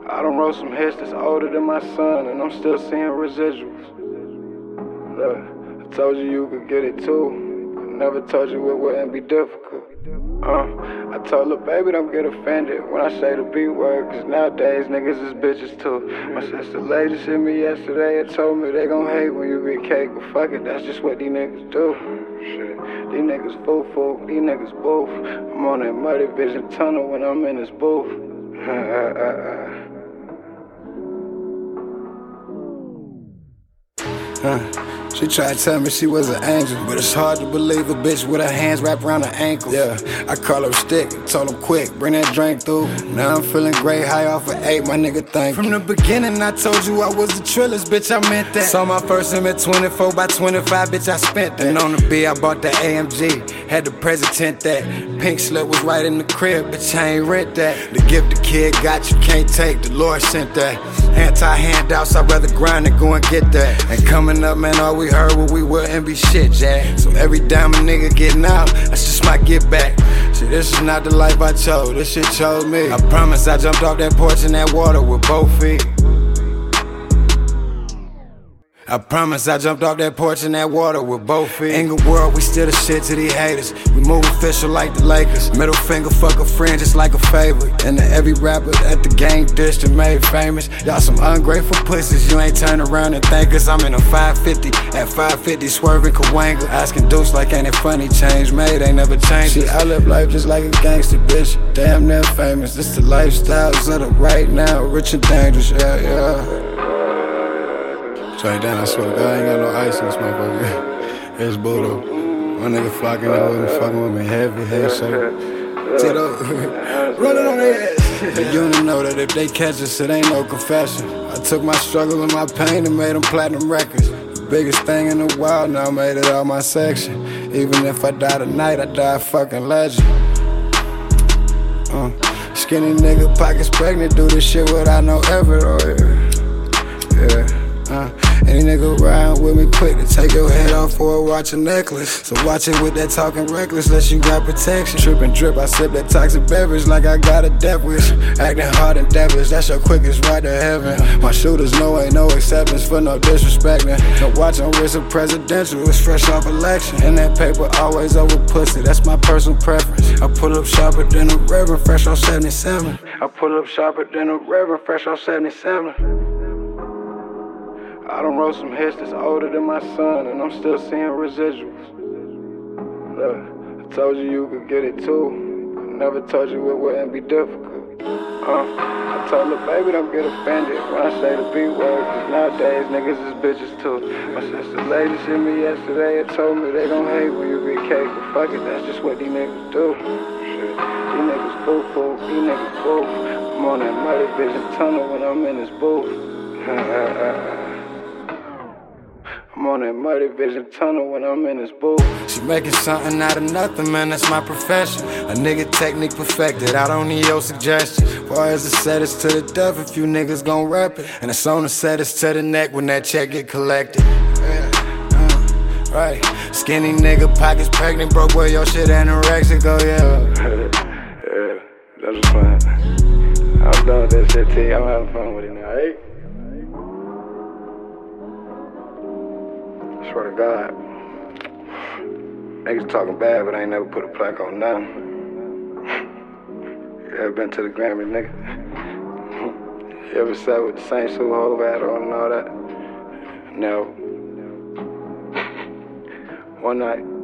I done wrote some hits that's older than my son, and I'm still seeing residuals. Look, I told you could get it too. I never told you it wouldn't be difficult. I told her, baby, don't get offended when I say the B word, cause nowadays niggas is bitches too. My sister lady hit me yesterday and told me they gon' hate when you get cake, but fuck it, that's just what these niggas do. Shit, these niggas foo-foo, these niggas boof. I'm on that muddy vision tunnel when I'm in this booth. She tried to tell me she was an angel, but it's hard to believe a bitch with her hands wrapped around her ankles. Yeah, I call her stick, told him quick, bring that drink through. Now I'm feeling great, high off of 8, my nigga, thank you. From the beginning I told you I was the trillest, bitch, I meant that. Saw my first image 24 by 25, bitch, I spent that. And on the B, I bought the AMG, had the president that. Pink slip was right in the crib, bitch, I ain't rent that. The gift the kid got you can't take, the Lord sent that. Anti-handouts, I'd rather grind than go and get that. And coming up, man, all we heard what we wouldn't be shit, Jack. So every dime a nigga getting out, that's just my get back. See, this is not the life I chose, this shit chose me. I promise I jumped off that porch in that water with both feet. I promise I jumped off that porch in that water with both feet. Ingleworld, we still the shit to these haters. We move official like the Lakers. Middle finger, fuck a friend just like a favorite. And to every rapper at the gang district made famous. Y'all some ungrateful pussies, you ain't turn around and thank us. I'm in a 550, at 550 swerving Kawanga. Asking Deuce like ain't it funny, change made, ain't never changed. See, I live life just like a gangster, bitch. Damn near famous, this the lifestyles of the right now. Rich and dangerous, yeah. Straight down, I swear to God, I ain't got no ice in this motherfucker. It's Budo. My nigga flocking out with me, fucking with me, heavy handshake. Tito, running on their ass. The unit know that if they catch us, it ain't no confession. I took my struggle and my pain and made them platinum records. The biggest thing in the world now made it out my section. Even if I die tonight, I die a fucking legend. Skinny nigga, pockets pregnant, do this shit without no effort, yeah. Any nigga ride with me quick to take your head off for a watch or necklace. So watch it with that talking reckless, unless you got protection. Trip and drip, I sip that toxic beverage like I got a death wish. Acting hard and devilish, that's your quickest ride to heaven. My shooters know ain't no acceptance for no disrespecting. No watch on risk of presidential, it's fresh off election. And that paper always over pussy, that's my personal preference. I pull up sharper than a reverend, fresh off 77. I pull up sharper than a reverend, fresh off 77. I done wrote some hits that's older than my son, and I'm still seeing residuals. Look, I told you could get it too. I never told you it wouldn't be difficult. I told her, baby, don't get offended when I say the B word, cause nowadays niggas is bitches too. My sister lady hit me yesterday and told me they gon' hate when you get cake, but fuck it, that's just what these niggas do. Shit, these niggas foo-foo, these niggas boof. I'm on that muddy vision tunnel when I'm in this booth. I'm on that muddy vision tunnel when I'm in this booth. She making something out of nothing, man, that's my profession. A nigga technique perfected, I don't need your suggestions. Far as the set is to the death, if you niggas gon' rap it. And it's on the set is to the neck when that check get collected. Right, skinny nigga, pockets pregnant, broke boy, your shit anorexic, oh yeah. Yeah, that's fun. I'm done with that shit, T, I'm having fun with it now, hey? Swear to God, niggas talking bad, but I ain't never put a plaque on nothing. You ever been to the Grammy, nigga? You ever sat with the Saint Sue Hove hat on and all that? No. One night,